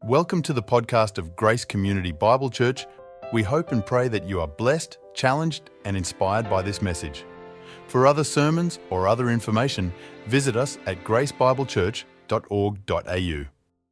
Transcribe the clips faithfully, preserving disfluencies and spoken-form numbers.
Welcome to the podcast of Grace Community Bible Church. We hope and pray that you are blessed, challenged, and inspired by this message. For other sermons or other information, visit us at grace bible church dot org dot a u.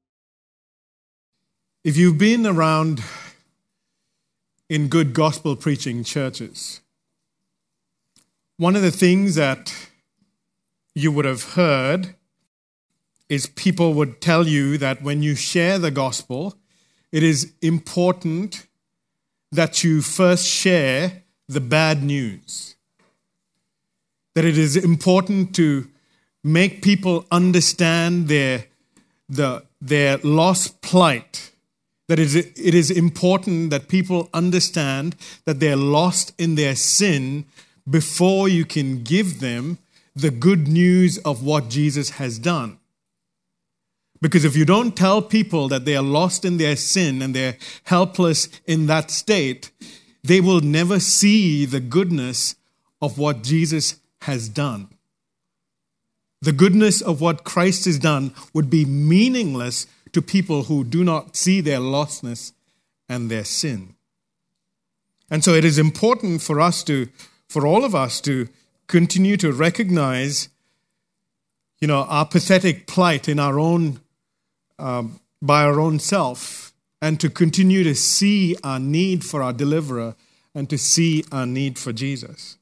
If you've been around in good gospel preaching churches, one of the things that you would have heard is people would tell you that when you share the gospel, it is important that you first share the bad news. That it is important to make people understand their, the, their lost plight. That it is, it is important that people understand that they're lost in their sin before you can give them the good news of what Jesus has done. Because if you don't tell people that they are lost in their sin and they're helpless in that state, they will never see the goodness of what Jesus has done. The goodness of what Christ has done would be meaningless to people who do not see their lostness and their sin. And so it is important for us to, for all of us to continue to recognize, you know, our pathetic plight in our own Um, by our own self, and to continue to see our need for our deliverer and to see our need for Jesus.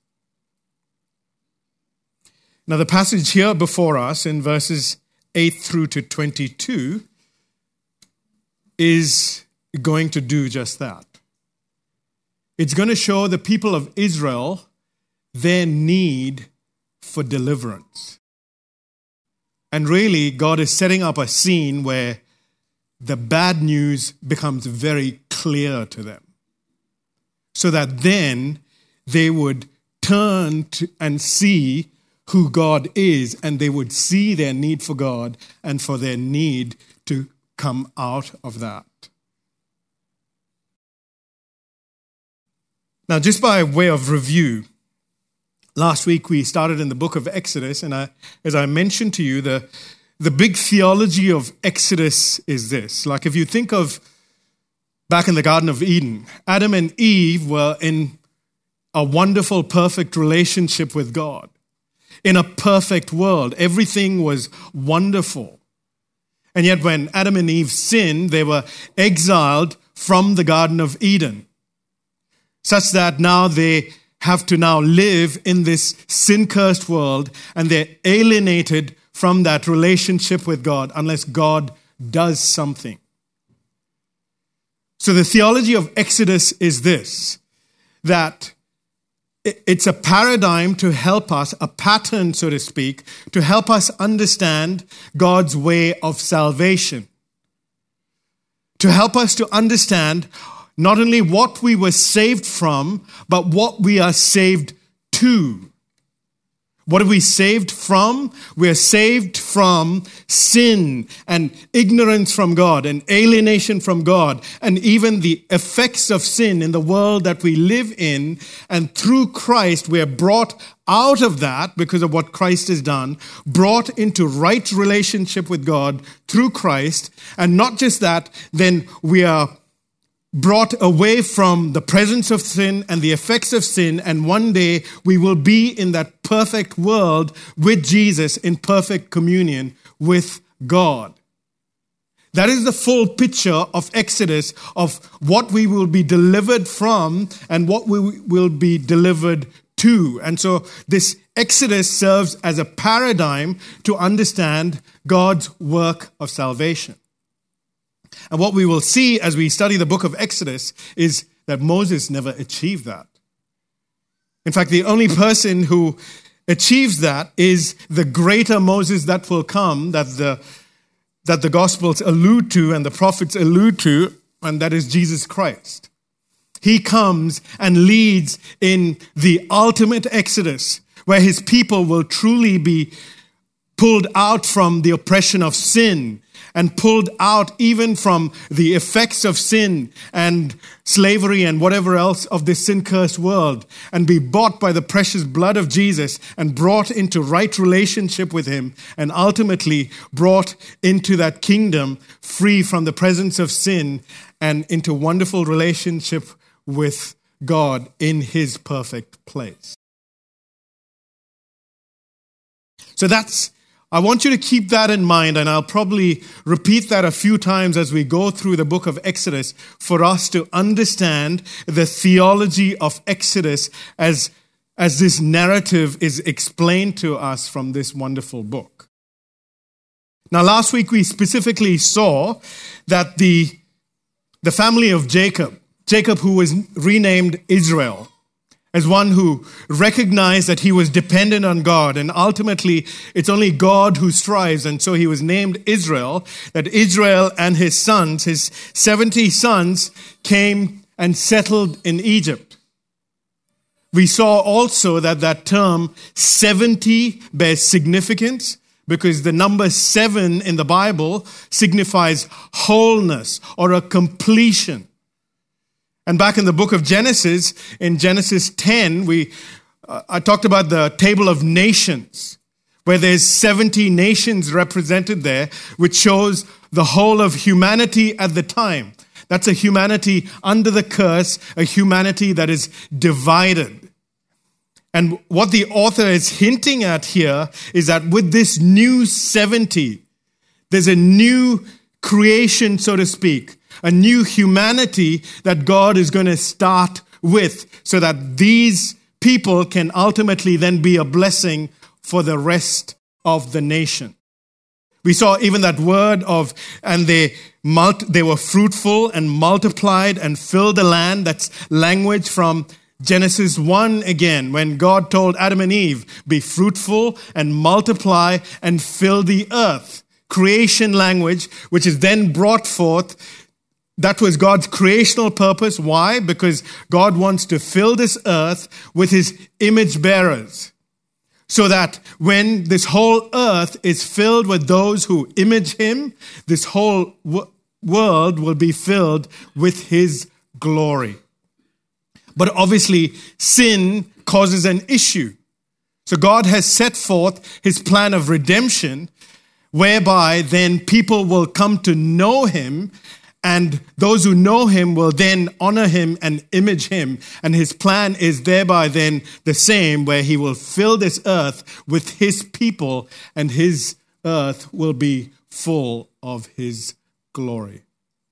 Now, the passage here before us in verses eight through to twenty-two is going to do just that. It's going to show the people of Israel their need for deliverance. And really, God is setting up a scene where the bad news becomes very clear to them. So that then they would turn to and see who God is, and they would see their need for God and for their need to come out of that. Now, just by way of review, last week we started in the book of Exodus, and I, as I mentioned to you, the, the big theology of Exodus is this. Like if you think of back in the Garden of Eden, Adam and Eve were in a wonderful, perfect relationship with God. In a perfect world, everything was wonderful. And yet when Adam and Eve sinned, they were exiled from the Garden of Eden, such that now they have to now live in this sin-cursed world, and they're alienated from that relationship with God unless God does something. So the theology of Exodus is this, that it's a paradigm to help us, a pattern, so to speak, to help us understand God's way of salvation. To help us to understand not only what we were saved from, but what we are saved to. What are we saved from? We are saved from sin and ignorance from God and alienation from God and even the effects of sin in the world that we live in. And through Christ, we are brought out of that because of what Christ has done, brought into right relationship with God through Christ. And not just that, then we are brought away from the presence of sin and the effects of sin, and one day we will be in that perfect world with Jesus in perfect communion with God. That is the full picture of Exodus, of what we will be delivered from and what we will be delivered to. And so this Exodus serves as a paradigm to understand God's work of salvation. And what we will see as we study the book of Exodus is that Moses never achieved that. In fact, the only person who achieves that is the greater Moses that will come, that the, that the Gospels allude to and the prophets allude to, and that is Jesus Christ. He comes and leads in the ultimate Exodus, where his people will truly be pulled out from the oppression of sin and pulled out even from the effects of sin and slavery and whatever else of this sin-cursed world, and be bought by the precious blood of Jesus and brought into right relationship with him, and ultimately brought into that kingdom free from the presence of sin and into wonderful relationship with God in his perfect place. So that's, I want you to keep that in mind, and I'll probably repeat that a few times as we go through the book of Exodus for us to understand the theology of Exodus as, as this narrative is explained to us from this wonderful book. Now, last week we specifically saw that the, the family of Jacob, Jacob who was renamed Israel, as one who recognized that he was dependent on God, and ultimately it's only God who strives, and so he was named Israel, that Israel and his sons, his seventy sons, came and settled in Egypt. We saw also that that term seventy bears significance because the number seven in the Bible signifies wholeness or a completion. And back in the book of Genesis, in Genesis ten, we uh, I talked about the table of nations, where there's seventy nations represented there, which shows the whole of humanity at the time. That's a humanity under the curse, a humanity that is divided. And what the author is hinting at here is that with this new seventy, there's a new creation, so to speak, a new humanity that God is going to start with so that these people can ultimately then be a blessing for the rest of the nation. We saw even that word of, and they multi, they were fruitful and multiplied and filled the land. That's language from Genesis one again, when God told Adam and Eve, be fruitful and multiply and fill the earth. Creation language, which is then brought forth. That was God's creational purpose. Why? Because God wants to fill this earth with his image bearers. So that when this whole earth is filled with those who image him, this whole w- world will be filled with his glory. But obviously, sin causes an issue. So God has set forth his plan of redemption, whereby then people will come to know him, and those who know him will then honor him and image him. And his plan is thereby then the same, where he will fill this earth with his people, and his earth will be full of his glory.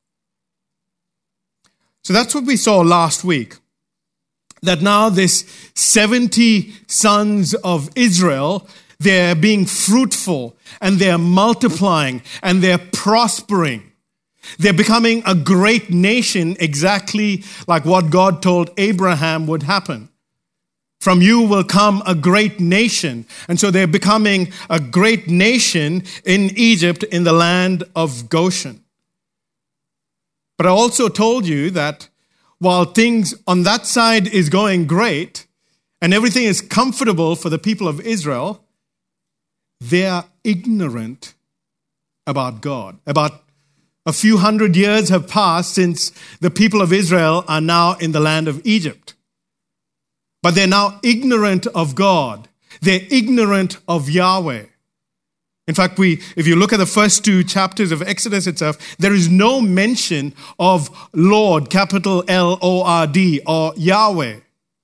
So that's what we saw last week. That now this seventy sons of Israel, they're being fruitful and they're multiplying and they're prospering. They're becoming a great nation, exactly like what God told Abraham would happen. From you will come a great nation. And so they're becoming a great nation in Egypt, in the land of Goshen. But I also told you that while things on that side is going great and everything is comfortable for the people of Israel, they are ignorant about God, about a few hundred years have passed since the people of Israel are now in the land of Egypt. But they're now ignorant of God. They're ignorant of Yahweh. In fact, we, if you look at the first two chapters of Exodus itself, there is no mention of Lord, capital L O R D, or Yahweh.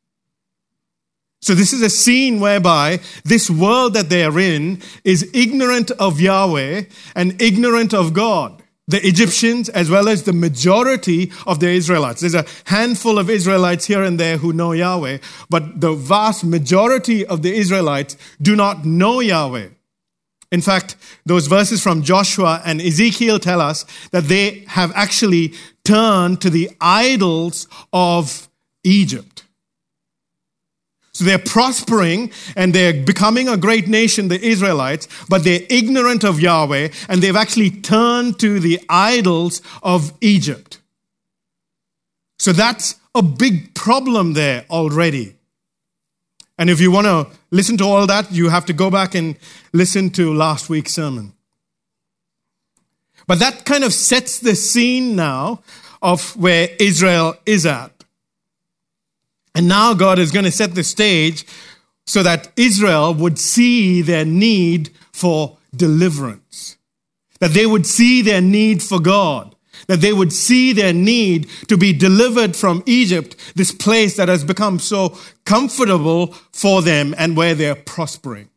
So this is a scene whereby this world that they are in is ignorant of Yahweh and ignorant of God. The Egyptians, as well as the majority of the Israelites. There's a handful of Israelites here and there who know Yahweh, but the vast majority of the Israelites do not know Yahweh. In fact, those verses from Joshua and Ezekiel tell us that they have actually turned to the idols of Egypt. So they're prospering and they're becoming a great nation, the Israelites, but they're ignorant of Yahweh and they've actually turned to the idols of Egypt. So that's a big problem there already. And if you want to listen to all that, you have to go back and listen to last week's sermon. But that kind of sets the scene now of where Israel is at. And now God is going to set the stage so that Israel would see their need for deliverance. That they would see their need for God. That they would see their need to be delivered from Egypt, this place that has become so comfortable for them and where they're prospering.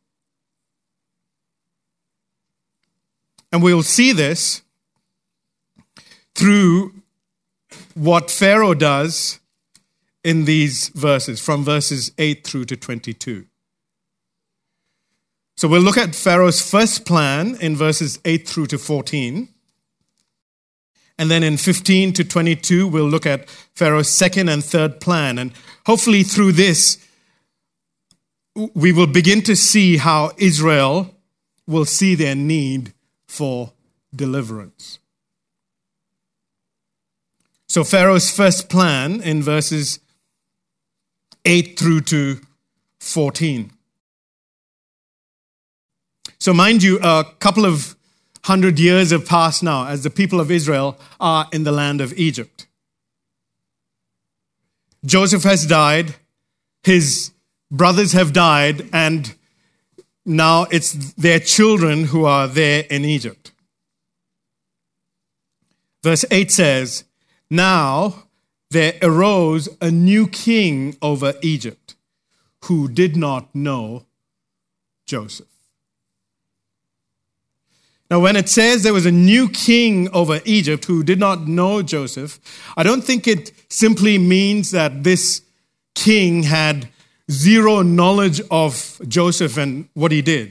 And we'll see this through what Pharaoh does in these verses, from verses eight through to twenty-two. So we'll look at Pharaoh's first plan in verses eight through to fourteen. And then in fifteen to twenty-two, we'll look at Pharaoh's second and third plan. And hopefully through this, we will begin to see how Israel will see their need for deliverance. So Pharaoh's first plan in verses eight through to fourteen. So mind you, a couple of hundred years have passed now as the people of Israel are in the land of Egypt. Joseph has died, his brothers have died, and now it's their children who are there in Egypt. Verse eight says, "Now there arose a new king over Egypt who did not know Joseph." Now, when it says there was a new king over Egypt who did not know Joseph, I don't think it simply means that this king had zero knowledge of Joseph and what he did.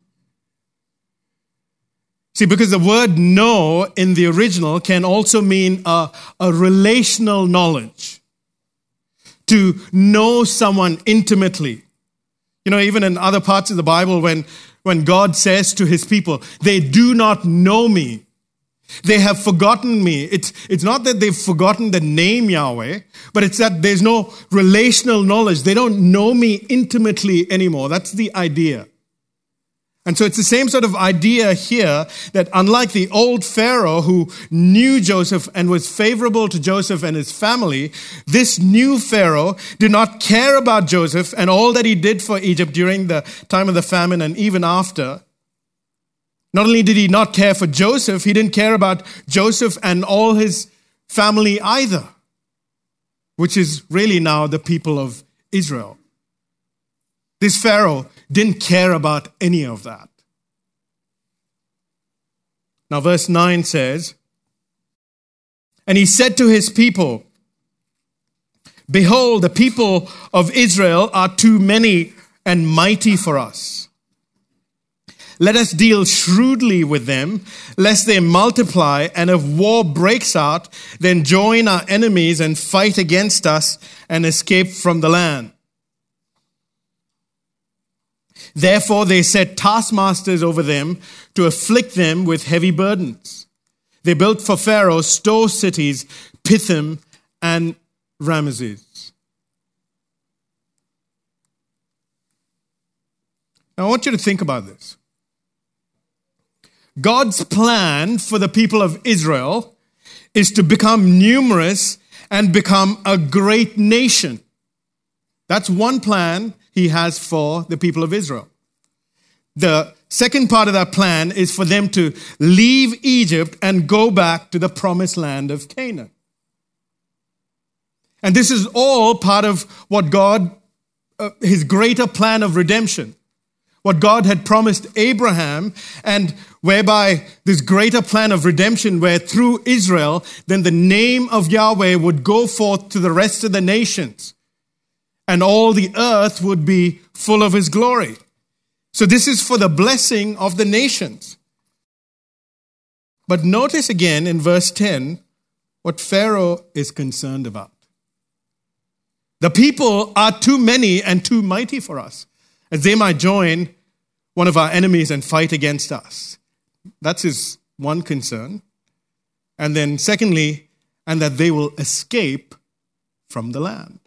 See, because the word know in the original can also mean a, a relational knowledge. To know someone intimately. You know, even in other parts of the Bible, when, when God says to his people, they do not know me. They have forgotten me. It's, it's not that they've forgotten the name Yahweh, but it's that there's no relational knowledge. They don't know me intimately anymore. That's the idea. And so it's the same sort of idea here that unlike the old Pharaoh who knew Joseph and was favorable to Joseph and his family, this new Pharaoh did not care about Joseph and all that he did for Egypt during the time of the famine and even after. Not only did he not care for Joseph, he didn't care about Joseph and all his family either, which is really now the people of Israel. This Pharaoh didn't care about any of that. Now, verse nine says, "And he said to his people, Behold, the people of Israel are too many and mighty for us. Let us deal shrewdly with them, lest they multiply, and if war breaks out, then join our enemies and fight against us and escape from the land. Therefore, they set taskmasters over them to afflict them with heavy burdens. They built for Pharaoh store cities, Pithom and Ramesses." Now, I want you to think about this. God's plan for the people of Israel is to become numerous and become a great nation. That's one plan he has for the people of Israel. The second part of that plan is for them to leave Egypt and go back to the promised land of Canaan. And this is all part of what God, uh, his greater plan of redemption, what God had promised Abraham, and whereby this greater plan of redemption, where through Israel, then the name of Yahweh would go forth to the rest of the nations. And all the earth would be full of his glory. So this is for the blessing of the nations. But notice again in verse ten what Pharaoh is concerned about. The people are too many and too mighty for us, as they might join one of our enemies and fight against us. That's his one concern. And then secondly, and that they will escape from the land.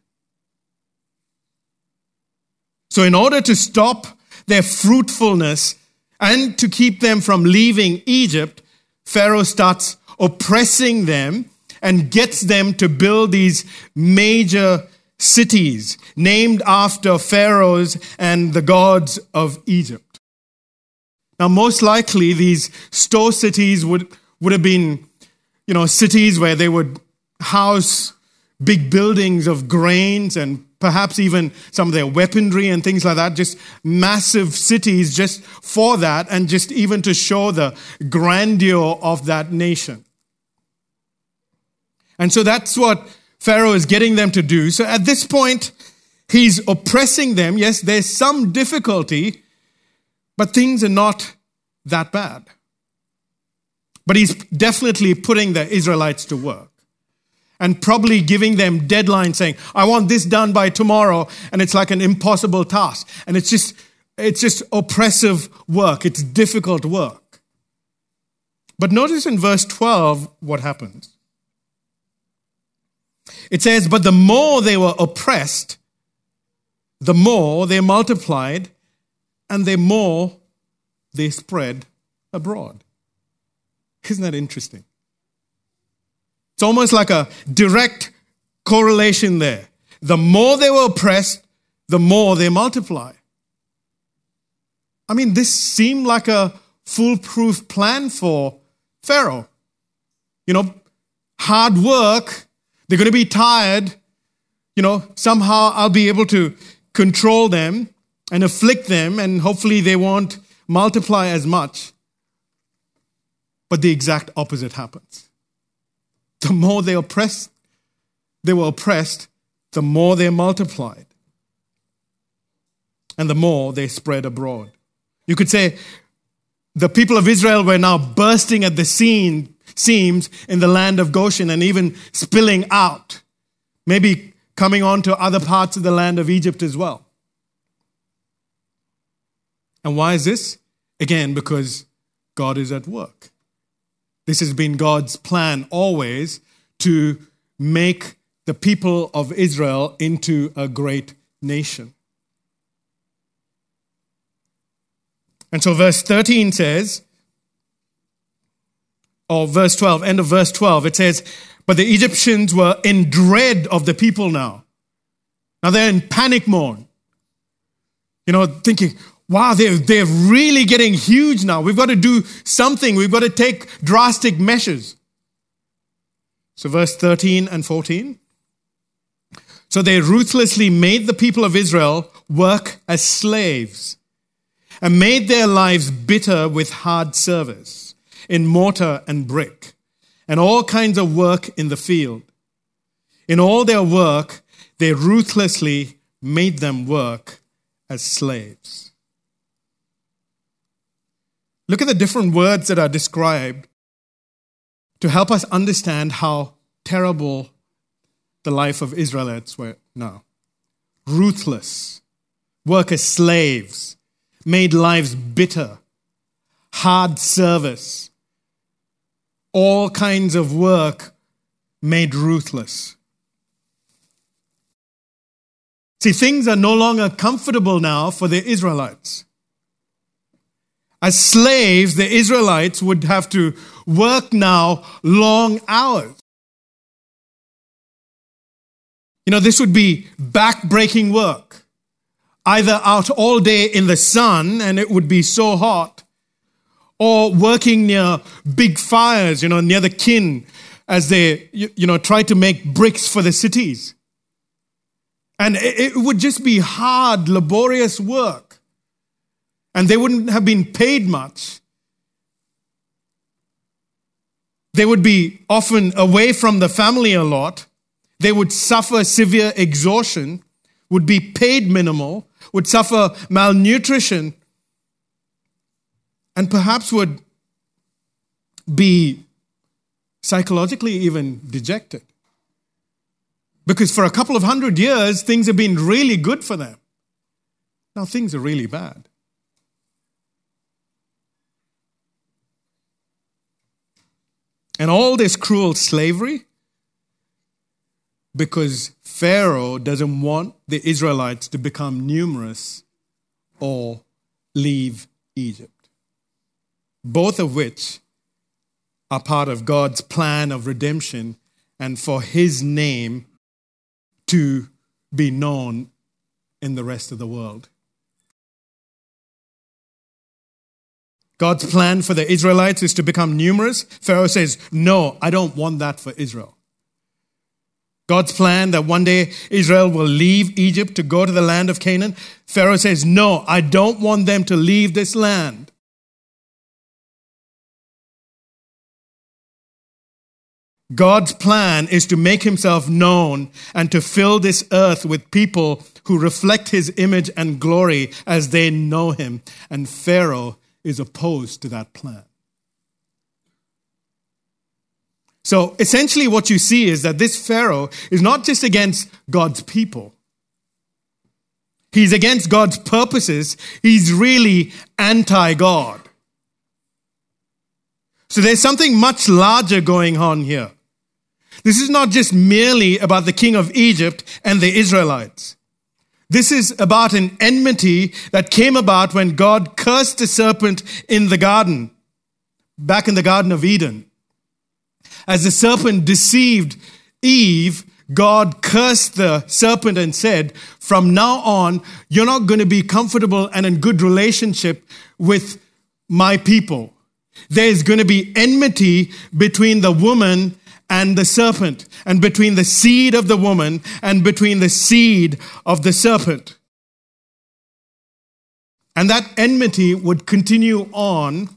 So in order to stop their fruitfulness and to keep them from leaving Egypt, Pharaoh starts oppressing them and gets them to build these major cities named after pharaohs and the gods of Egypt. Now, most likely, these store cities would, would have been, you know, cities where they would house big buildings of grains and perhaps even some of their weaponry and things like that, just massive cities just for that and just even to show the grandeur of that nation. And so that's what Pharaoh is getting them to do. So at this point, he's oppressing them. Yes, there's some difficulty, but things are not that bad. But he's definitely putting the Israelites to work and probably giving them deadlines saying, I want this done by tomorrow, and it's like an impossible task. And it's just, it's just oppressive work. It's difficult work. But notice in verse twelve what happens. It says, but the more they were oppressed, the more they multiplied, and the more they spread abroad. Isn't that interesting? It's almost like a direct correlation there. The more they were oppressed, the more they multiply. I mean, this seemed like a foolproof plan for Pharaoh. You know, hard work, they're going to be tired. You know, somehow I'll be able to control them and afflict them, and hopefully they won't multiply as much. But the exact opposite happens. The more they oppressed, they were oppressed, the more they multiplied. And the more they spread abroad. You could say the people of Israel were now bursting at the seam, seams in the land of Goshen and even spilling out. Maybe coming on to other parts of the land of Egypt as well. And why is this? Again, because God is at work. This has been God's plan always to make the people of Israel into a great nation. And so verse thirteen says, or verse twelve, end of verse twelve, it says, but the Egyptians were in dread of the people now. Now they're in panic mode. You know, thinking, wow, they're, they're really getting huge now. We've got to do something. We've got to take drastic measures. So verse thirteen and fourteen. So they ruthlessly made the people of Israel work as slaves and made their lives bitter with hard service in mortar and brick and all kinds of work in the field. In all their work, they ruthlessly made them work as slaves. Look at the different words that are described to help us understand how terrible the life of Israelites were now. Ruthless, work as slaves, made lives bitter, hard service, all kinds of work made ruthless. See, things are no longer comfortable now for the Israelites. As slaves, the Israelites would have to work now long hours. You know, this would be back-breaking work. Either out all day in the sun, and it would be so hot, or working near big fires, you know, near the kin, as they, you, you know, try to make bricks for the cities. And it, it would just be hard, laborious work. And they wouldn't have been paid much. They would be often away from the family a lot. They would suffer severe exhaustion, would be paid minimal, would suffer malnutrition, and perhaps would be psychologically even dejected. Because for a couple of hundred years, things have been really good for them. Now things are really bad. And all this cruel slavery, because Pharaoh doesn't want the Israelites to become numerous or leave Egypt. Both of which are part of God's plan of redemption and for his name to be known in the rest of the world. God's plan for the Israelites is to become numerous. Pharaoh says, no, I don't want that for Israel. God's plan that one day Israel will leave Egypt to go to the land of Canaan. Pharaoh says, no, I don't want them to leave this land. God's plan is to make himself known and to fill this earth with people who reflect his image and glory as they know him. And Pharaoh is opposed to that plan. So essentially what you see is that this Pharaoh is not just against God's people. He's against God's purposes. He's really anti-God. So there's something much larger going on here. This is not just merely about the king of Egypt and the Israelites. This is about an enmity that came about when God cursed the serpent in the garden, back in the Garden of Eden. As the serpent deceived Eve, God cursed the serpent and said, from now on, you're not going to be comfortable and in good relationship with my people. There's going to be enmity between the woman and the serpent, and between the seed of the woman and between the seed of the serpent. And that enmity would continue on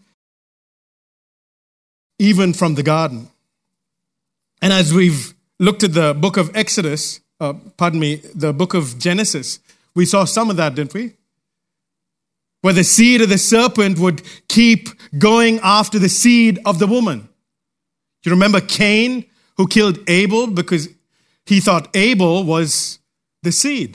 even from the garden. And as we've looked at the book of Exodus, uh, pardon me, the book of Genesis, we saw some of that, didn't we? Where the seed of the serpent would keep going after the seed of the woman. Do you remember Cain, who killed Abel because he thought Abel was the seed?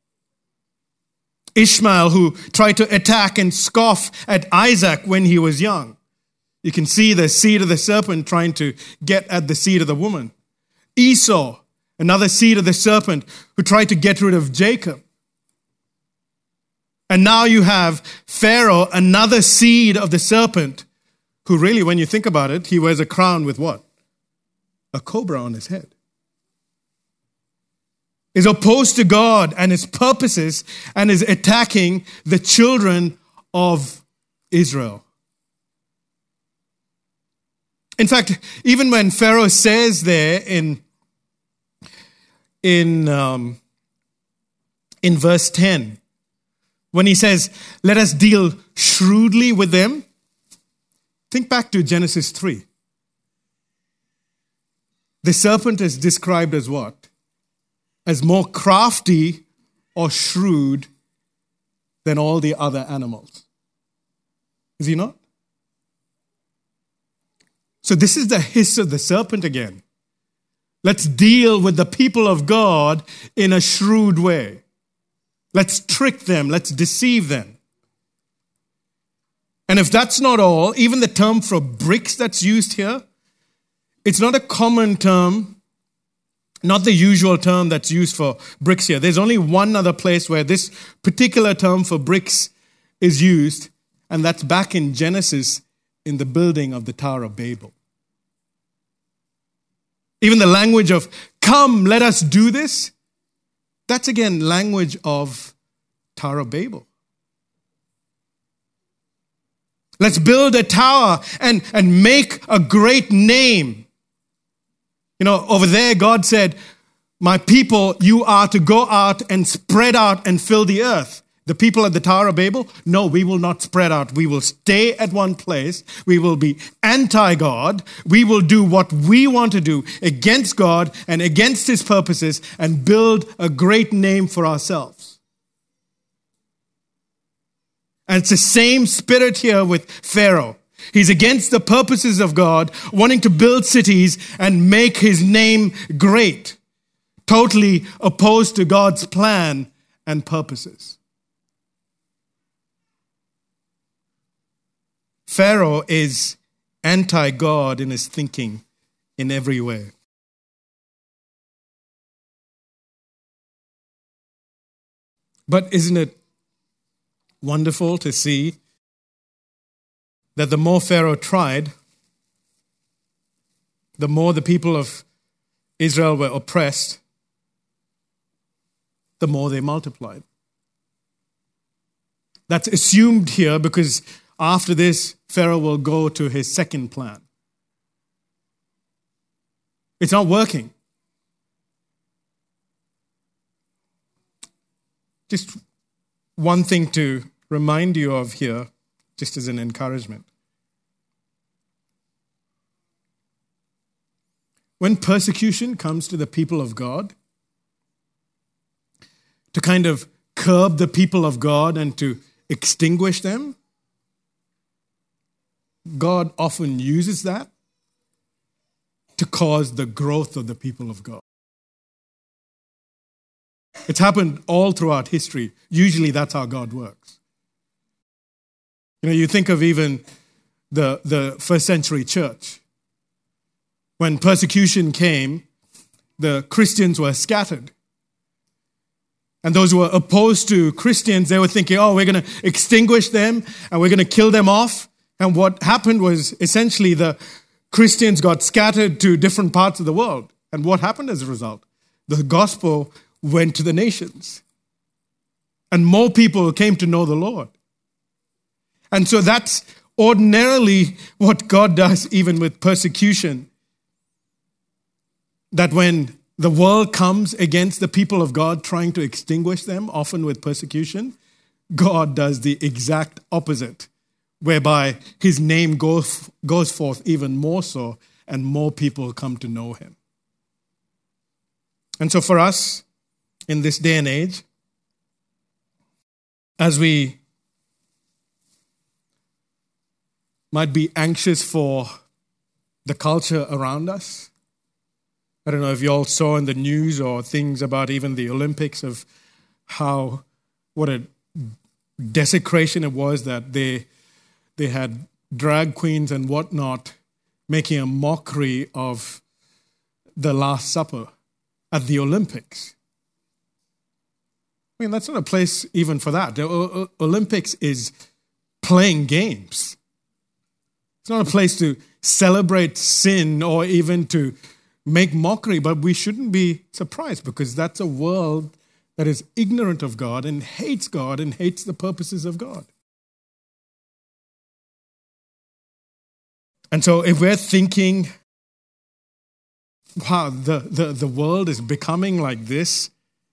Ishmael, who tried to attack and scoff at Isaac when he was young. You can see the seed of the serpent trying to get at the seed of the woman. Esau, another seed of the serpent who tried to get rid of Jacob. And now you have Pharaoh, another seed of the serpent, who really, when you think about it, he wears a crown with what? A cobra on his head. Is opposed to God and his purposes and is attacking the children of Israel. In fact, even when Pharaoh says there in, in, um, in verse ten, when he says, let us deal shrewdly with them, think back to Genesis three. The serpent is described as what? As more crafty or shrewd than all the other animals. Is he not? So this is the hiss of the serpent again. Let's deal with the people of God in a shrewd way. Let's trick them. Let's deceive them. And if that's not all, even the term for bricks that's used here, it's not a common term, not the usual term that's used for bricks here. There's only one other place where this particular term for bricks is used, and that's back in Genesis in the building of the Tower of Babel. Even the language of, come, let us do this, that's again language of Tower of Babel. Let's build a tower and, and make a great name. You know, over there, God said, my people, you are to go out and spread out and fill the earth. The people at the Tower of Babel, no, we will not spread out. We will stay at one place. We will be anti-God. We will do what we want to do against God and against his purposes and build a great name for ourselves. And it's the same spirit here with Pharaoh. He's against the purposes of God, wanting to build cities and make his name great. Totally opposed to God's plan and purposes. Pharaoh is anti-God in his thinking in every way. But isn't it wonderful to see that the more Pharaoh tried, the more the people of Israel were oppressed, the more they multiplied. That's assumed here because after this, Pharaoh will go to his second plan. It's not working. Just one thing to remind you of here, just as an encouragement. When persecution comes to the people of God, to kind of curb the people of God and to extinguish them, God often uses that to cause the growth of the people of God. It's happened all throughout history. Usually that's how God works. You know, you think of even the, the first century church. When persecution came, the Christians were scattered. And those who were opposed to Christians, they were thinking, oh, we're going to extinguish them and we're going to kill them off. And what happened was essentially the Christians got scattered to different parts of the world. And what happened as a result? The gospel went to the nations. And more people came to know the Lord. And so that's ordinarily what God does even with persecution. That when the world comes against the people of God trying to extinguish them, often with persecution, God does the exact opposite, whereby his name goes, goes forth even more so and more people come to know him. And so for us, in this day and age, as we might be anxious for the culture around us, I don't know if you all saw in the news or things about even the Olympics of how, what a desecration it was that they they had drag queens and whatnot making a mockery of the Last Supper at the Olympics. I mean, that's not a place even for that. The o- Olympics is playing games. It's not a place to celebrate sin or even to make mockery, but we shouldn't be surprised because that's a world that is ignorant of God and hates God and hates the purposes of God. And so if we're thinking, wow, the, the, the world is becoming like this,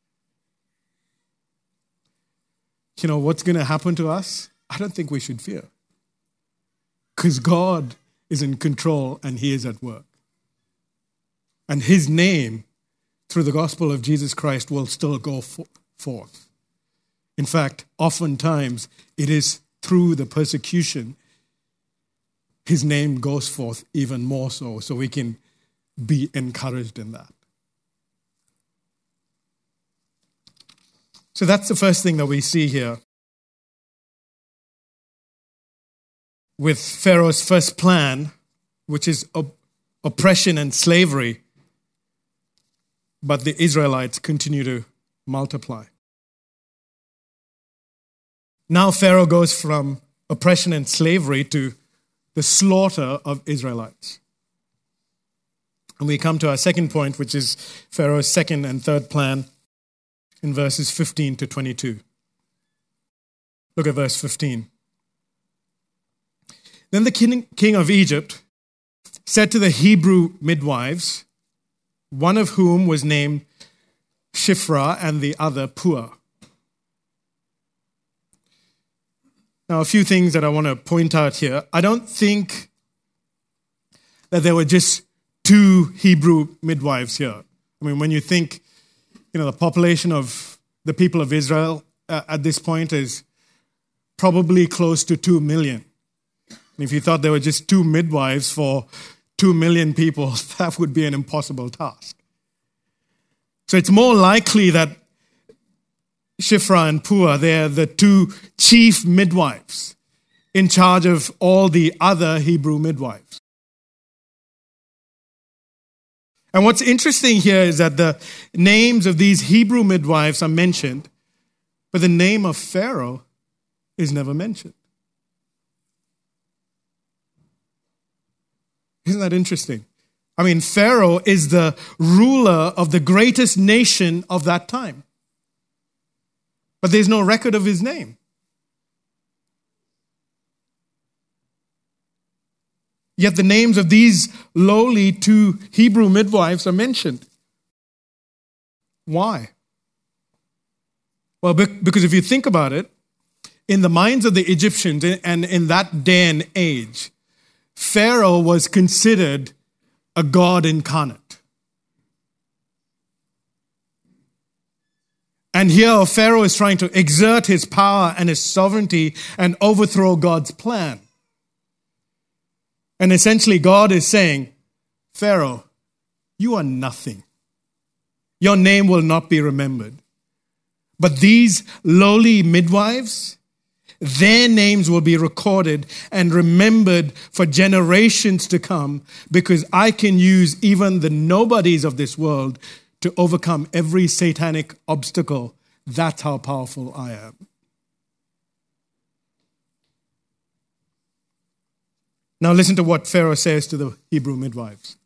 you know, what's going to happen to us? I don't think we should fear. Because God is in control and he is at work. And his name, through the gospel of Jesus Christ, will still go forth. In fact, oftentimes, it is through the persecution, his name goes forth even more so, so we can be encouraged in that. So that's the first thing that we see here. With Pharaoh's first plan, which is op- oppression and slavery, but the Israelites continue to multiply. Now Pharaoh goes from oppression and slavery to the slaughter of Israelites. And we come to our second point, which is Pharaoh's second and third plan in verses fifteen to twenty-two. Look at verse fifteen. Then the king, king of Egypt said to the Hebrew midwives, one of whom was named Shiphrah and the other Puah. Now, a few things that I want to point out here. I don't think that there were just two Hebrew midwives here. I mean, when you think, you know, the population of the people of Israel uh, at this point is probably close to two million. And if you thought there were just two midwives for two million people, that would be an impossible task. So it's more likely that Shiphrah and Puah, they're the two chief midwives in charge of all the other Hebrew midwives. And what's interesting here is that the names of these Hebrew midwives are mentioned, but the name of Pharaoh is never mentioned. Isn't that interesting? I mean, Pharaoh is the ruler of the greatest nation of that time. But there's no record of his name. Yet the names of these lowly two Hebrew midwives are mentioned. Why? Well, because if you think about it, in the minds of the Egyptians and in that day and age, Pharaoh was considered a god incarnate. And here Pharaoh is trying to exert his power and his sovereignty and overthrow God's plan. And essentially God is saying, Pharaoh, you are nothing. Your name will not be remembered. But these lowly midwives, their names will be recorded and remembered for generations to come, because I can use even the nobodies of this world to overcome every satanic obstacle. That's how powerful I am. Now listen to what Pharaoh says to the Hebrew midwives.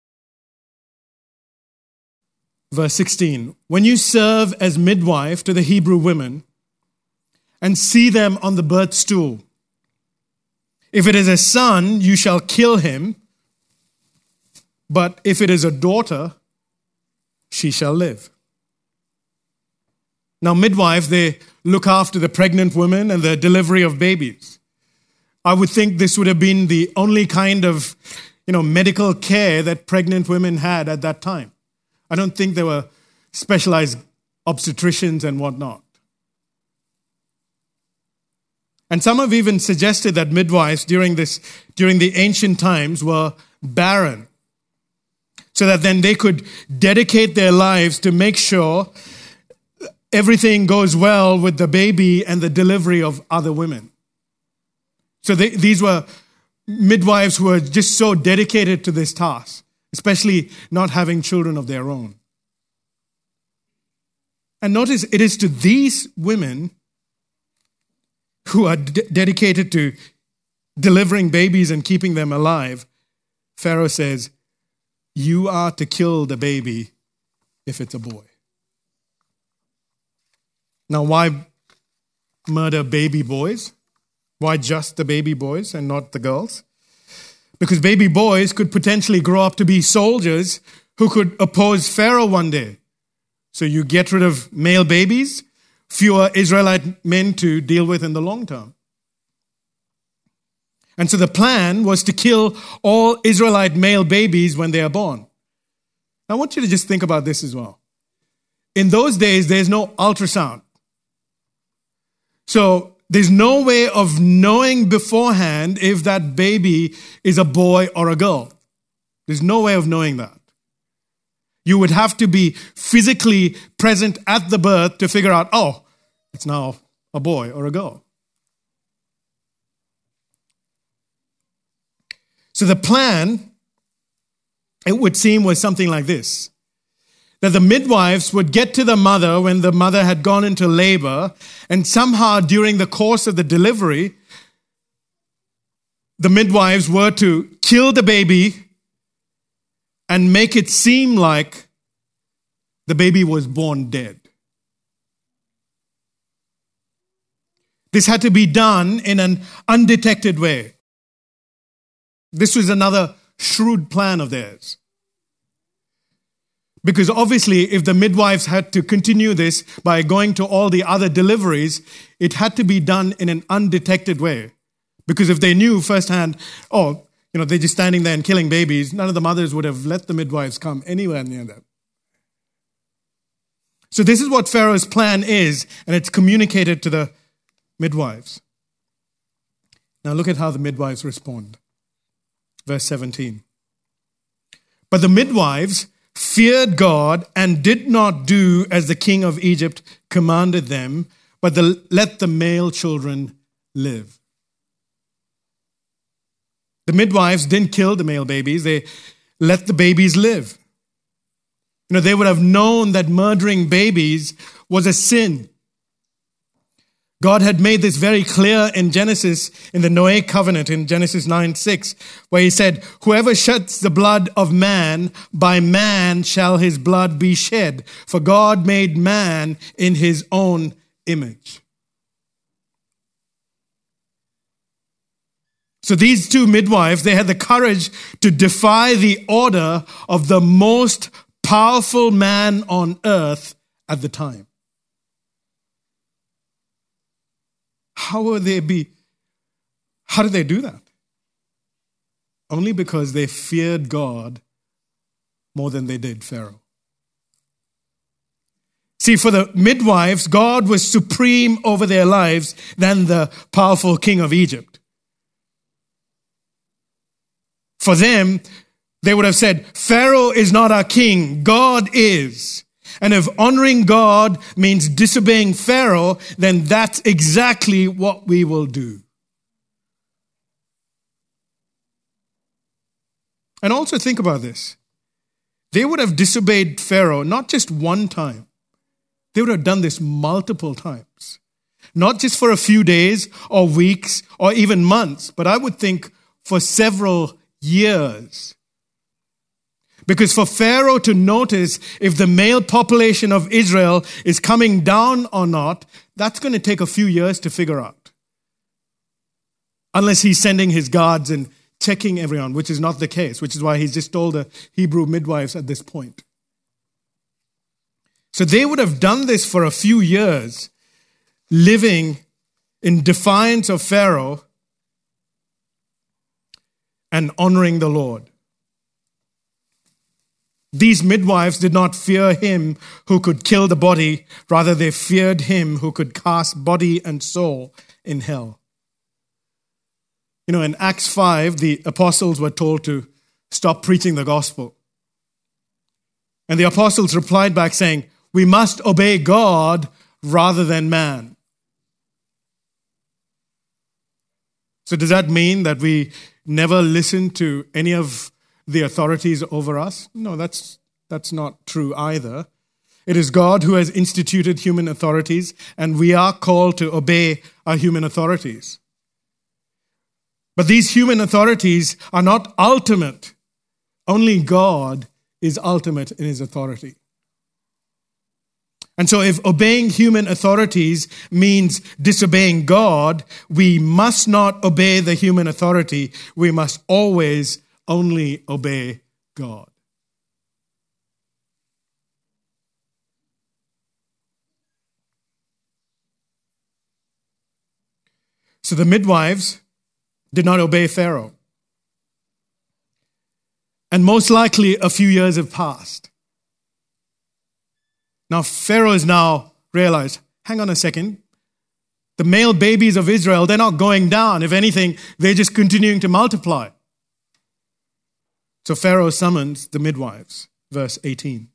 Verse sixteen, when you serve as midwife to the Hebrew women and see them on the birth stool, if it is a son, you shall kill him, but if it is a daughter, she shall live. Now midwives, they look after the pregnant women and the delivery of babies. I would think this would have been the only kind of, you know, medical care that pregnant women had at that time. I don't think there were specialized obstetricians and whatnot. And some have even suggested that midwives during this, during the ancient times were barren, so that then they could dedicate their lives to make sure everything goes well with the baby and the delivery of other women. So they, these were midwives who were just so dedicated to this task, especially not having children of their own. And notice it is to these women who are de- dedicated to delivering babies and keeping them alive, Pharaoh says, you are to kill the baby if it's a boy. Now, why murder baby boys? Why just the baby boys and not the girls? Because baby boys could potentially grow up to be soldiers who could oppose Pharaoh one day. So you get rid of male babies, fewer Israelite men to deal with in the long term. And so the plan was to kill all Israelite male babies when they are born. I want you to just think about this as well. In those days, there's no ultrasound. So there's no way of knowing beforehand if that baby is a boy or a girl. There's no way of knowing that. You would have to be physically present at the birth to figure out, oh, it's now a boy or a girl. So the plan, it would seem, was something like this. That the midwives would get to the mother when the mother had gone into labor, and somehow during the course of the delivery, the midwives were to kill the baby and make it seem like the baby was born dead. This had to be done in an undetected way. This was another shrewd plan of theirs. Because obviously, if the midwives had to continue this by going to all the other deliveries, it had to be done in an undetected way. Because if they knew firsthand, oh, you know, they're just standing there and killing babies, none of the mothers would have let the midwives come anywhere near them. So this is what Pharaoh's plan is, and it's communicated to the midwives. Now look at how the midwives respond. Verse seventeen. But the midwives feared God and did not do as the king of Egypt commanded them, but the, let the male children live. The midwives didn't kill the male babies, they let the babies live. You know, they would have known that murdering babies was a sin. God had made this very clear in Genesis, in the Noahic covenant, in Genesis nine six, where he said, whoever sheds the blood of man, by man shall his blood be shed. For God made man in his own image. So these two midwives, they had the courage to defy the order of the most powerful man on earth at the time. How would they be? How did they do that? Only because they feared God more than they did Pharaoh. See, for the midwives, God was supreme over their lives than the powerful king of Egypt. For them, they would have said, Pharaoh is not our king, God is. And if honoring God means disobeying Pharaoh, then that's exactly what we will do. And also think about this. They would have disobeyed Pharaoh not just one time. They would have done this multiple times. Not just for a few days or weeks or even months, but I would think for several years. Because for Pharaoh to notice if the male population of Israel is coming down or not, that's going to take a few years to figure out. Unless he's sending his guards and checking everyone, which is not the case, which is why he's just told the Hebrew midwives at this point. So they would have done this for a few years, living in defiance of Pharaoh and honoring the Lord. These midwives did not fear him who could kill the body. Rather, they feared him who could cast body and soul in hell. You know, in Acts five, the apostles were told to stop preaching the gospel. And the apostles replied back saying, we must obey God rather than man. So does that mean that we never listen to any of the authorities over us? No, that's that's not true either. It is God who has instituted human authorities, and we are called to obey our human authorities. But these human authorities are not ultimate. Only God is ultimate in his authority. And so if obeying human authorities means disobeying God, we must not obey the human authority. We must always only obey God. So the midwives did not obey Pharaoh. And most likely a few years have passed. Now Pharaoh has now realized, hang on a second, the male babies of Israel, they're not going down. If anything, they're just continuing to multiply. So Pharaoh summons the midwives, verse eighteen.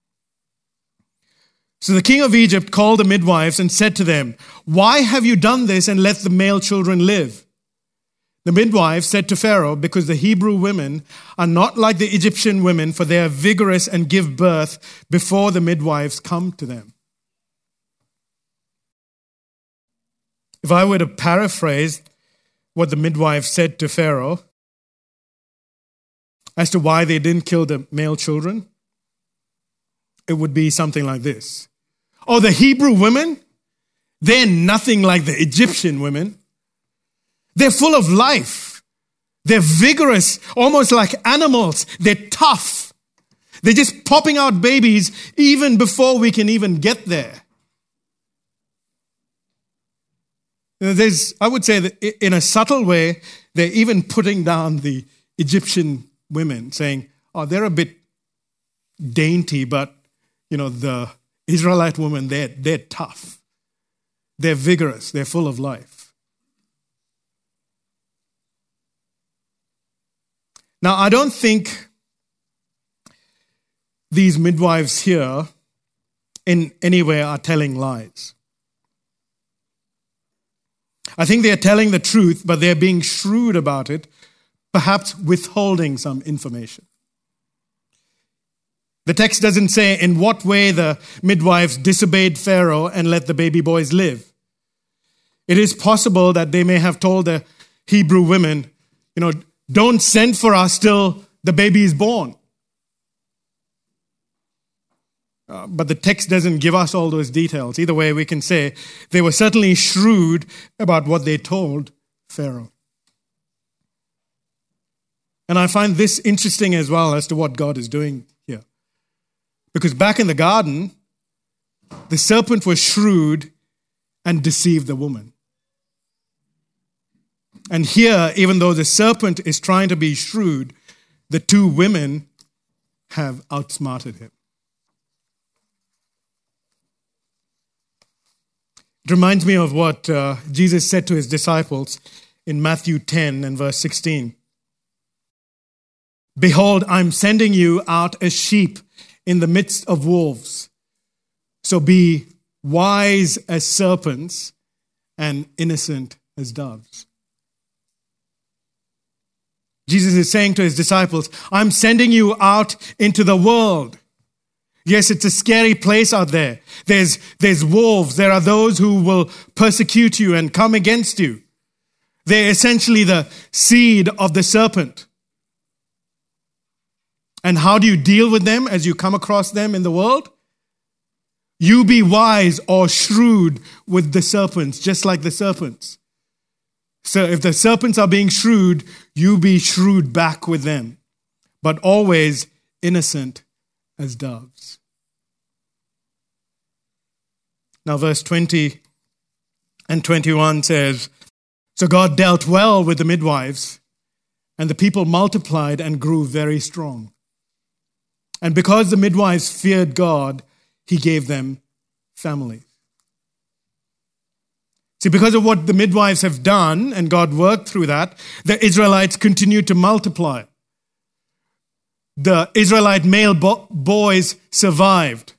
So the king of Egypt called the midwives and said to them, why have you done this and let the male children live? The midwives said to Pharaoh, because the Hebrew women are not like the Egyptian women, for they are vigorous and give birth before the midwives come to them. If I were to paraphrase what the midwives said to Pharaoh as to why they didn't kill the male children, it would be something like this. Oh, the Hebrew women, they're nothing like the Egyptian women. They're full of life. They're vigorous, almost like animals. They're tough. They're just popping out babies even before we can even get there. There's, I would say that in a subtle way, they're even putting down the Egyptian women, saying, oh, they're a bit dainty, but, you know, the Israelite women, they're, they're tough. They're vigorous. They're full of life. Now, I don't think these midwives here in any way are telling lies. I think they're telling the truth, but they're being shrewd about it, perhaps withholding some information. The text doesn't say in what way the midwives disobeyed Pharaoh and let the baby boys live. It is possible that they may have told the Hebrew women, you know, don't send for us till the baby is born. Uh, but the text doesn't give us all those details. Either way, we can say they were certainly shrewd about what they told Pharaoh. And I find this interesting as well as to what God is doing here. Because back in the garden, the serpent was shrewd and deceived the woman. And here, even though the serpent is trying to be shrewd, the two women have outsmarted him. It reminds me of what uh, Jesus said to his disciples in Matthew ten and verse sixteen. Behold, I'm sending you out as sheep in the midst of wolves. So be wise as serpents and innocent as doves. Jesus is saying to his disciples, I'm sending you out into the world. Yes, it's a scary place out there. There's, there's wolves. There are those who will persecute you and come against you. They're essentially the seed of the serpent. And how do you deal with them as you come across them in the world? You be wise or shrewd with the serpents, just like the serpents. So if the serpents are being shrewd, you be shrewd back with them, but always innocent as doves. Now verse twenty and twenty-one says, so God dealt well with the midwives, and the people multiplied and grew very strong. And because the midwives feared God, he gave them families. See, because of what the midwives have done, and God worked through that, the Israelites continued to multiply. The Israelite male bo- boys survived.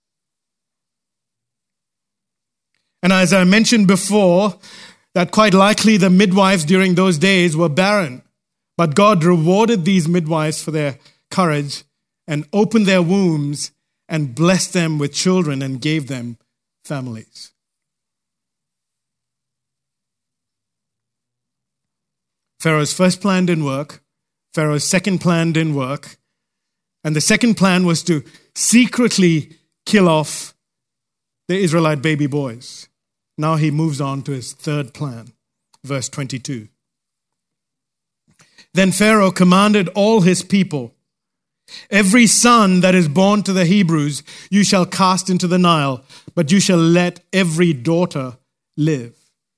And as I mentioned before, that quite likely the midwives during those days were barren. But God rewarded these midwives for their courage and opened their wombs and blessed them with children and gave them families. Pharaoh's first plan didn't work. Pharaoh's second plan didn't work. And the second plan was to secretly kill off the Israelite baby boys. Now he moves on to his third plan. Verse twenty-two. Then Pharaoh commanded all his people, every son that is born to the Hebrews you shall cast into the Nile, but you shall let every daughter live.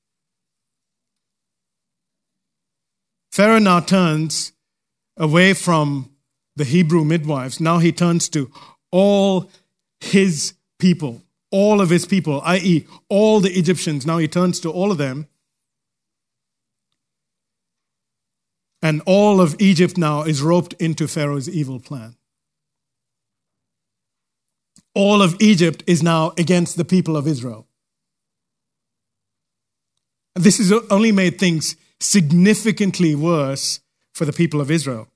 Pharaoh now turns away from the Hebrew midwives. Now he turns to all his people, all of his people, that is all the Egyptians. Now he turns to all of them. And all of Egypt now is roped into Pharaoh's evil plan. All of Egypt is now against the people of Israel. This has only made things significantly worse for the people of Israel.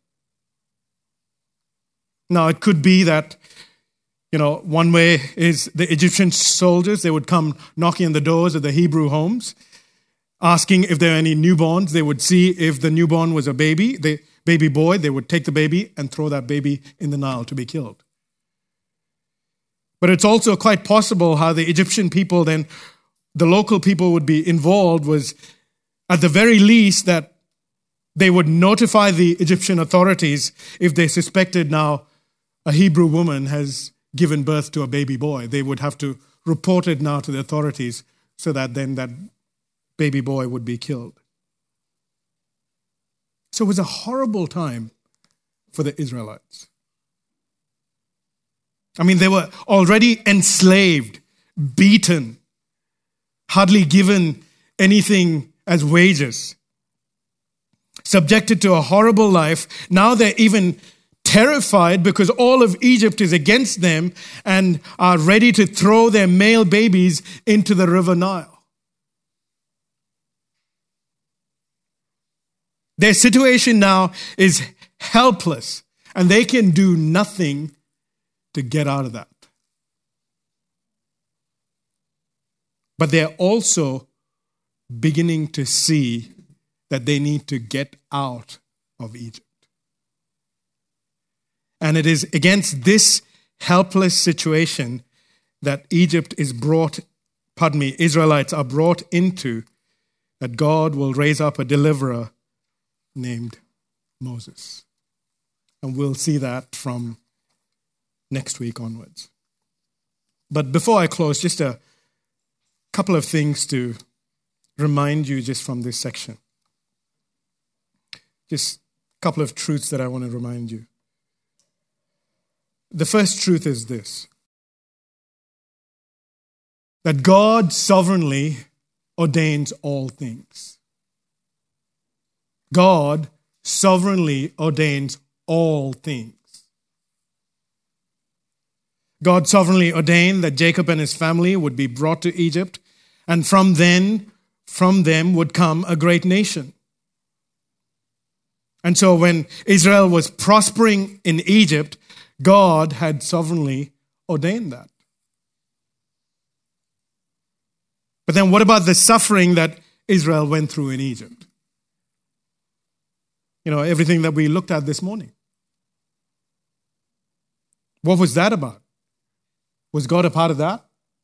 Now, it could be that, you know, one way is the Egyptian soldiers, they would come knocking on the doors of the Hebrew homes, asking if there are any newborns. They would see if the newborn was a baby, the baby boy. They would take the baby and throw that baby in the Nile to be killed. But it's also quite possible how the Egyptian people then, the local people would be involved was at the very least that they would notify the Egyptian authorities if they suspected now a Hebrew woman has given birth to a baby boy. They would have to report it now to the authorities so that then that baby boy would be killed. So it was a horrible time for the Israelites. I mean, they were already enslaved, beaten, hardly given anything as wages, subjected to a horrible life. Now they're even terrified because all of Egypt is against them and are ready to throw their male babies into the river Nile. Their situation now is helpless, and they can do nothing to get out of that. But they're also beginning to see that they need to get out of Egypt. And it is against this helpless situation that Egypt is brought, pardon me, Israelites are brought into, that God will raise up a deliverer named Moses. And we'll see that from next week onwards. But before I close, just a couple of things to remind you just from this section. Just a couple of truths that I want to remind you. The first truth is this: that God sovereignly ordains all things. God sovereignly ordains all things. God sovereignly ordained that Jacob and his family would be brought to Egypt, and from then, from them would come a great nation. And so when Israel was prospering in Egypt, God had sovereignly ordained that. But then what about the suffering that Israel went through in Egypt? You know, everything that we looked at this morning. What was that about? Was God a part of that?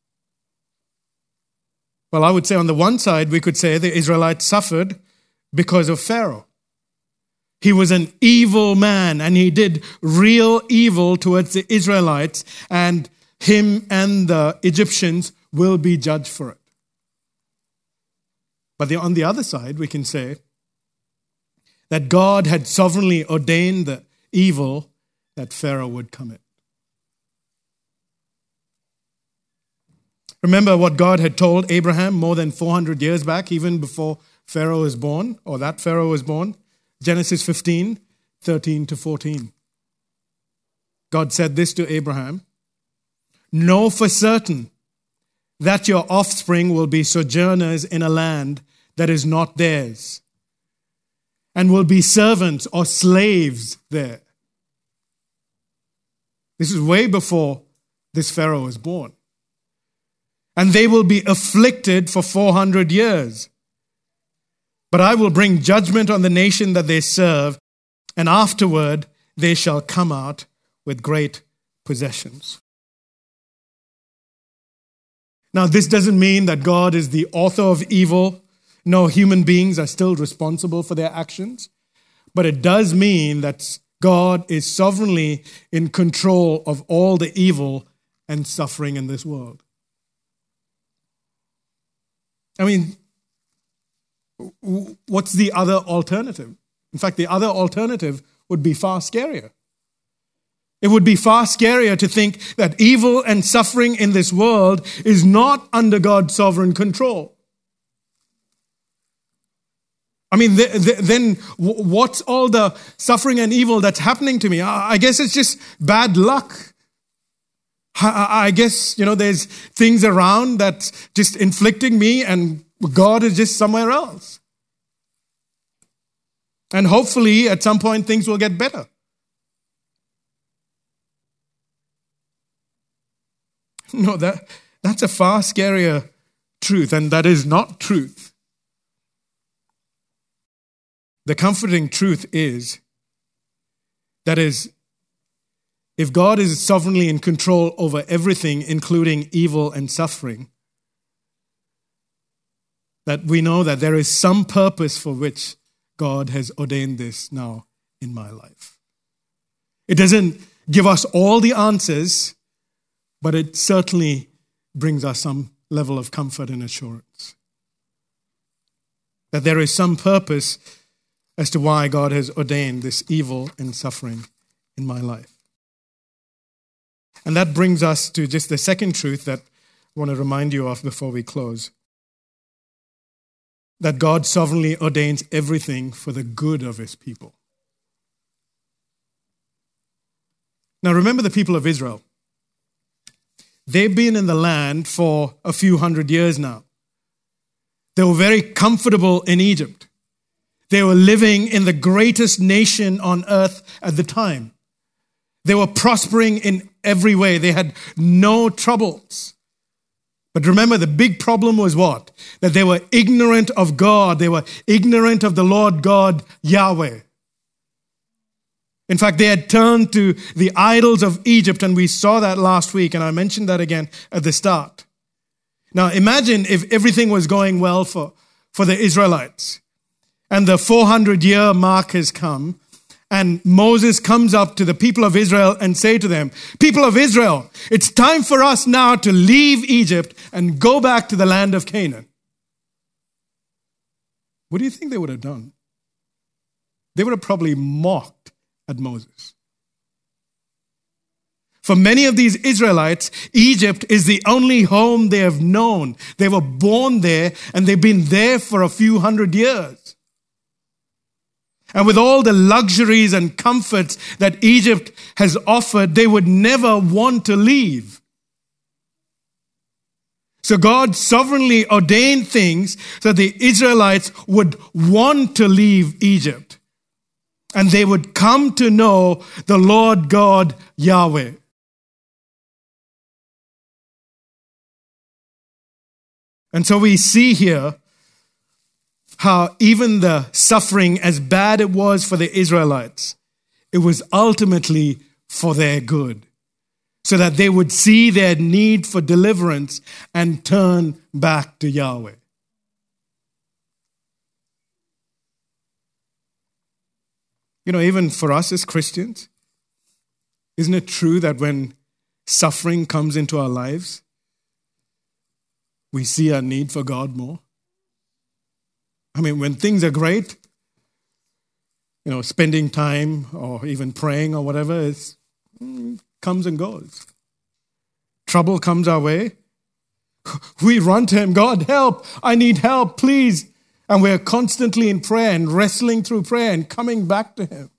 Well, I would say on the one side, we could say the Israelites suffered because of Pharaoh. He was an evil man, and he did real evil towards the Israelites, and him and the Egyptians will be judged for it. But the, on the other side, we can say that God had sovereignly ordained the evil that Pharaoh would commit. Remember what God had told Abraham more than four hundred years back, even before Pharaoh was born, or that Pharaoh was born? Genesis fifteen, thirteen to fourteen. God said this to Abraham: "Know for certain that your offspring will be sojourners in a land that is not theirs, and will be servants or slaves there." This is way before this Pharaoh was born. "And they will be afflicted for four hundred years. But I will bring judgment on the nation that they serve, and afterward they shall come out with great possessions." Now, this doesn't mean that God is the author of evil. No, human beings are still responsible for their actions. But it does mean that God is sovereignly in control of all the evil and suffering in this world. I mean, what's the other alternative? In fact, the other alternative would be far scarier. It would be far scarier to think that evil and suffering in this world is not under God's sovereign control. I mean, th- th- then what's all the suffering and evil that's happening to me? I guess it's just bad luck. I guess, you know, there's things around that's just inflicting me, and God is just somewhere else. And hopefully at some point things will get better. No, that, that's a far scarier truth, and that is not truth. The comforting truth is, that is, if God is sovereignly in control over everything, including evil and suffering, that we know that there is some purpose for which God has ordained this now in my life. It doesn't give us all the answers, but it certainly brings us some level of comfort and assurance. That there is some purpose as to why God has ordained this evil and suffering in my life. And that brings us to just the second truth that I want to remind you of before we close. That God sovereignly ordains everything for the good of his people. Now remember the people of Israel. They've been in the land for a few hundred years now. They were very comfortable in Egypt. They were living in the greatest nation on earth at the time. They were prospering in every way. They had no troubles. But remember, the big problem was what? That they were ignorant of God. They were ignorant of the Lord God, Yahweh. In fact, they had turned to the idols of Egypt, and we saw that last week, and I mentioned that again at the start. Now, imagine if everything was going well for, for the Israelites, and the four hundred year mark has come, and Moses comes up to the people of Israel and say to them, people of Israel, it's time for us now to leave Egypt and go back to the land of Canaan. What do you think they would have done? They would have probably mocked at Moses. For many of these Israelites, Egypt is the only home they have known. They were born there and they've been there for a few hundred years. And with all the luxuries and comforts that Egypt has offered, they would never want to leave. So God sovereignly ordained things so the Israelites would want to leave Egypt. And they would come to know the Lord God, Yahweh. And so we see here how even the suffering, as bad it was for the Israelites, it was ultimately for their good, so that they would see their need for deliverance and turn back to Yahweh. You know, even for us as Christians, isn't it true that when suffering comes into our lives, we see our need for God more? I mean, when things are great, you know, spending time or even praying or whatever, it comes and goes. Trouble comes our way. We run to Him, God, help, I need help, please. And we're constantly in prayer and wrestling through prayer and coming back to Him.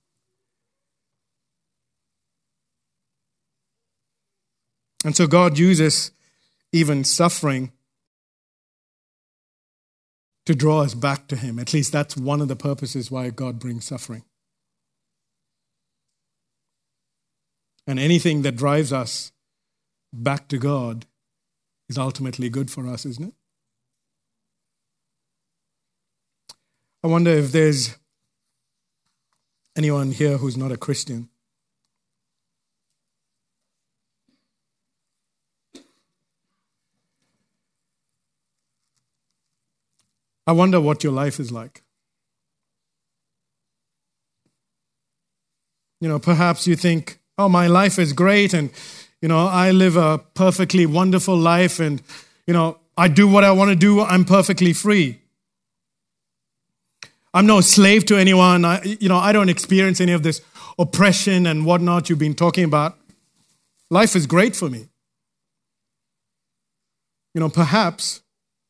And so God uses even suffering to draw us back to Him. At least that's one of the purposes why God brings suffering. And anything that drives us back to God is ultimately good for us, isn't it? I wonder if there's anyone here who's not a Christian. I wonder what your life is like. You know, perhaps you think, oh, my life is great and, you know, I live a perfectly wonderful life and, you know, I do what I want to do. I'm perfectly free. I'm no slave to anyone. I, you know, I don't experience any of this oppression and whatnot you've been talking about. Life is great for me. You know, perhaps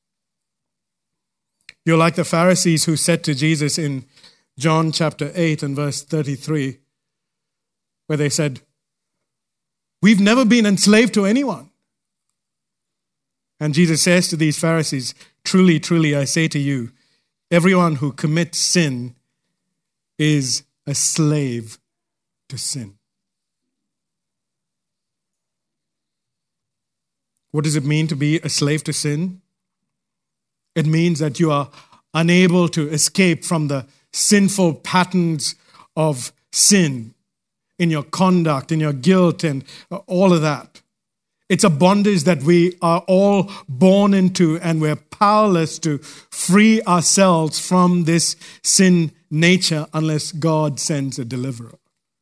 you're like the Pharisees who said to Jesus in John chapter eight and verse thirty-three, where they said, we've never been enslaved to anyone. And Jesus says to these Pharisees, truly, truly, I say to you, everyone who commits sin is a slave to sin. What does it mean to be a slave to sin? It means that you are unable to escape from the sinful patterns of sin in your conduct, in your guilt, and all of that. It's a bondage that we are all born into, and we're powerless to free ourselves from this sin nature unless God sends a deliverer.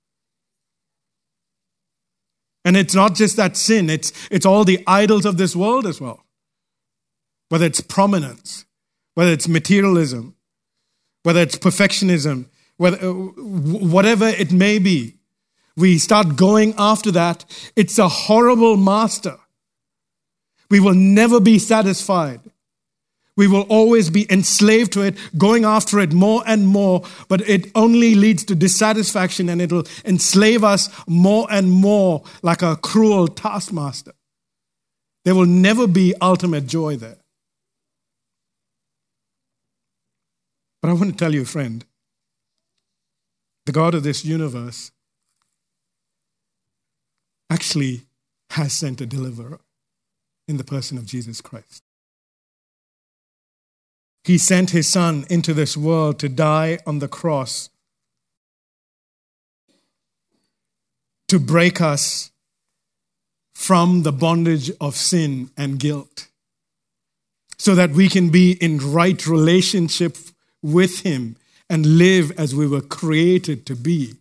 And it's not just that sin, it's, it's all the idols of this world as well. Whether it's prominence, whether it's materialism, whether it's perfectionism, whether, whatever it may be, we start going after that. It's a horrible master. We will never be satisfied. We will always be enslaved to it, going after it more and more, but it only leads to dissatisfaction and it'll enslave us more and more like a cruel taskmaster. There will never be ultimate joy there. But I want to tell you, friend, the God of this universe actually has sent a deliverer. in the person of Jesus Christ. He sent his Son into this world to die on the cross, to break us from the bondage of sin and guilt, so that we can be in right relationship with him and live as we were created to be.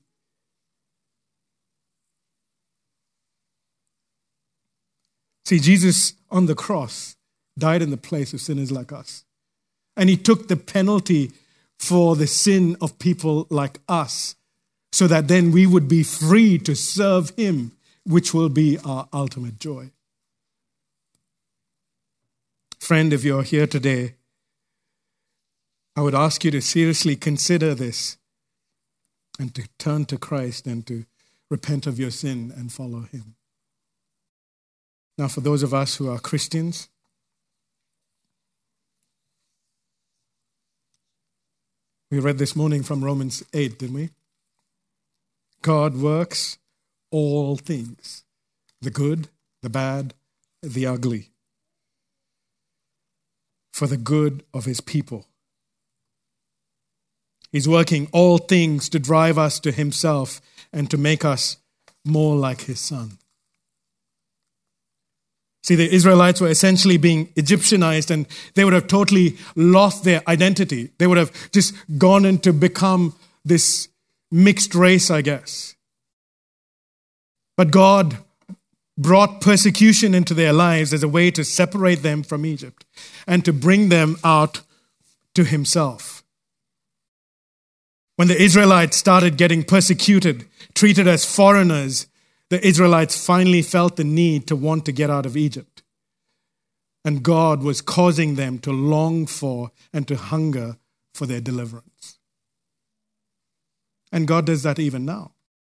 See, Jesus on the cross died in the place of sinners like us. And he took the penalty for the sin of people like us, so that then we would be free to serve him, which will be our ultimate joy. Friend, if you're here today, I would ask you to seriously consider this and to turn to Christ and to repent of your sin and follow him. Now, for those of us who are Christians, we read this morning from Romans eight, didn't we? God works all things, the good, the bad, the ugly, for the good of his people. He's working all things to drive us to himself and to make us more like his Son. See, the Israelites were essentially being Egyptianized, and they would have totally lost their identity. They would have just gone in to become this mixed race, I guess. But God brought persecution into their lives as a way to separate them from Egypt and to bring them out to himself. When the Israelites started getting persecuted, treated as foreigners, the Israelites finally felt the need to want to get out of Egypt. And God was causing them to long for and to hunger for their deliverance. And God does that even now,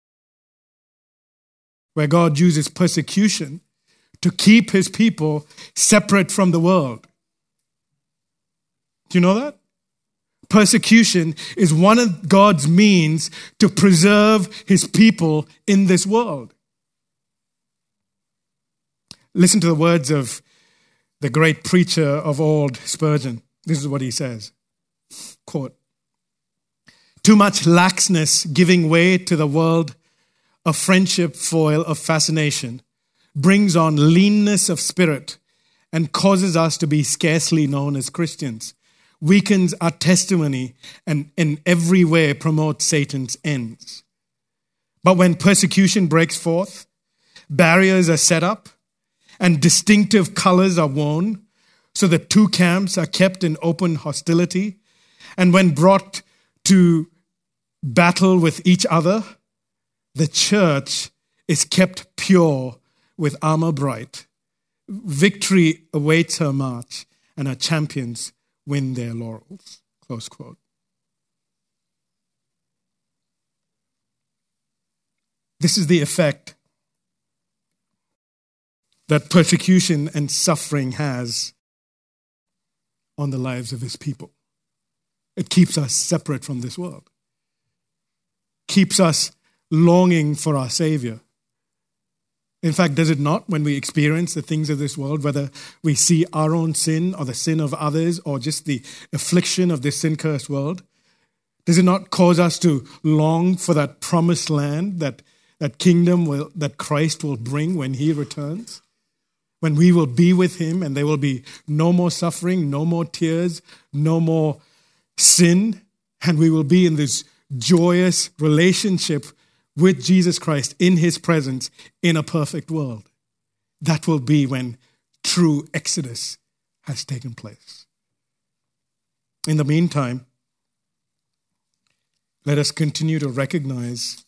where God uses persecution to keep his people separate from the world. Do you know that? Persecution is one of God's means to preserve his people in this world. Listen to the words of the great preacher of old, Spurgeon. This is what he says. Quote, "Too much laxness giving way to the world of friendship foil of fascination brings on leanness of spirit and causes us to be scarcely known as Christians, weakens our testimony, and in every way promotes Satan's ends. But when persecution breaks forth, barriers are set up, and distinctive colors are worn, so the two camps are kept in open hostility. And when brought to battle with each other, the church is kept pure with armor bright. Victory awaits her march, and her champions win their laurels." Close quote. This is the effect that persecution and suffering has on the lives of his people. It keeps us separate from this world. Keeps us longing for our Savior. In fact, does it not, when we experience the things of this world, whether we see our own sin or the sin of others or just the affliction of this sin-cursed world, does it not cause us to long for that promised land, that, that kingdom will, that Christ will bring when he returns? When we will be with him and there will be no more suffering, no more tears, no more sin, and we will be in this joyous relationship with Jesus Christ in his presence in a perfect world. That will be when true exodus has taken place. In the meantime, let us continue to recognize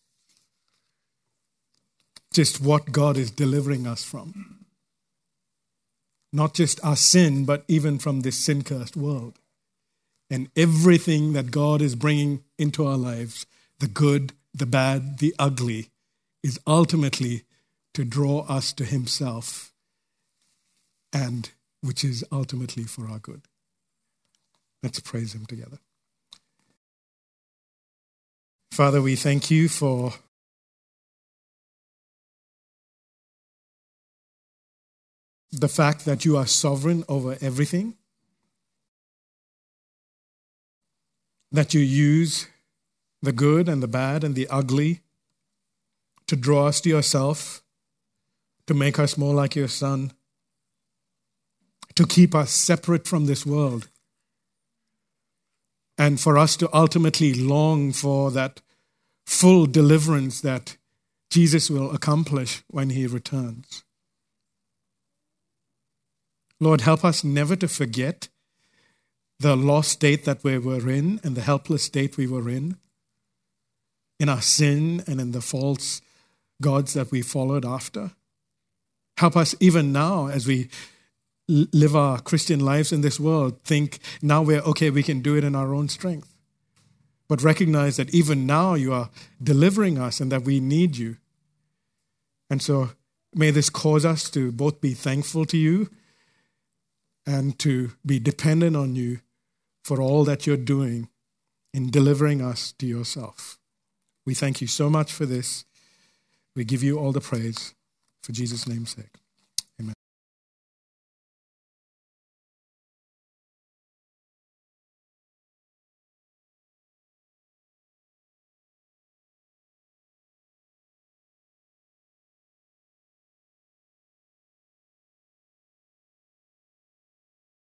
just what God is delivering us from. Not just our sin, but even from this sin-cursed world. And everything that God is bringing into our lives, the good, the bad, the ugly, is ultimately to draw us to himself, and which is ultimately for our good. Let's praise him together. Father, we thank you for the fact that you are sovereign over everything, that you use the good and the bad and the ugly to draw us to yourself, to make us more like your Son, to keep us separate from this world, and for us to ultimately long for that full deliverance that Jesus will accomplish when he returns. Lord, help us never to forget the lost state that we were in and the helpless state we were in, in our sin and in the false gods that we followed after. Help us even now as we live our Christian lives in this world, think now we're okay, we can do it in our own strength. But recognize that even now you are delivering us and that we need you. And so may this cause us to both be thankful to you and to be dependent on you for all that you're doing in delivering us to yourself. We thank you so much for this. We give you all the praise for Jesus' name's sake.